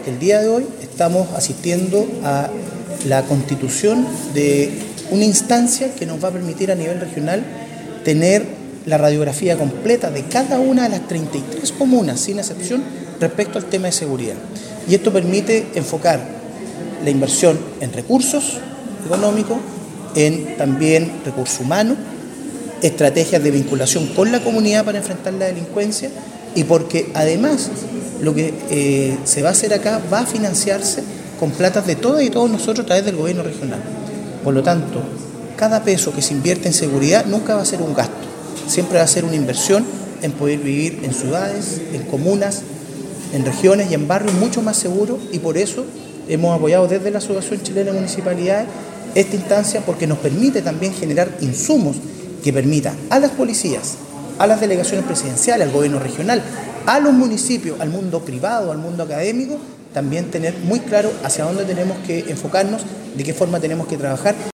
el día de hoy estamos asistiendo a la constitución de una instancia que nos va a permitir a nivel regional tener la radiografía completa de cada una de las 33 comunas, sin excepción, respecto al tema de seguridad. Y esto permite enfocar la inversión en recursos económicos, en también recursos humanos, estrategias de vinculación con la comunidad para enfrentar la delincuencia, y porque además lo que se va a hacer acá va a financiarse con platas de todas y todos nosotros a través del gobierno regional. Por lo tanto, cada peso que se invierte en seguridad nunca va a ser un gasto, siempre va a ser una inversión en poder vivir en ciudades, en comunas, en regiones y en barrios mucho más seguros, y por eso hemos apoyado desde la Asociación Chilena de Municipalidades esta instancia, porque nos permite también generar insumos que permitan a las policías, a las delegaciones presidenciales, al gobierno regional, a los municipios, al mundo privado, al mundo académico, también tener muy claro hacia dónde tenemos que enfocarnos, de qué forma tenemos que trabajar.